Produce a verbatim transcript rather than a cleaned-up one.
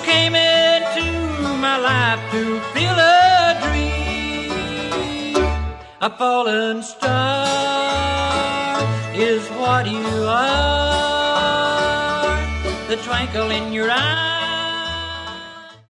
came into my life to fill a dream. A fallen star is what you are. The twinkle in your eye